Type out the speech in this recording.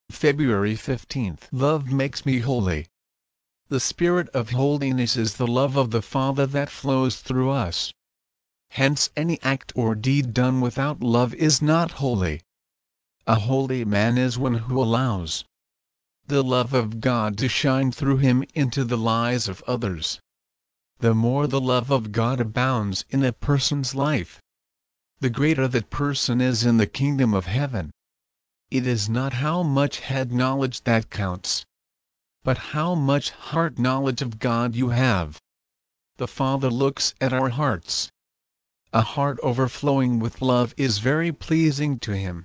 February 15th. Love makes me holy. The spirit of holiness is the love of the Father that flows through us. Hence any act or deed done without love is not holy. A holy man is one who allows the love of God to shine through him into the lives of others. The more the love of God abounds in a person's life, the greater that person is in the kingdom of heaven. It is not how much head knowledge that counts, but how much heart knowledge of God you have. The Father looks at our hearts. A heart overflowing with love is very pleasing to Him.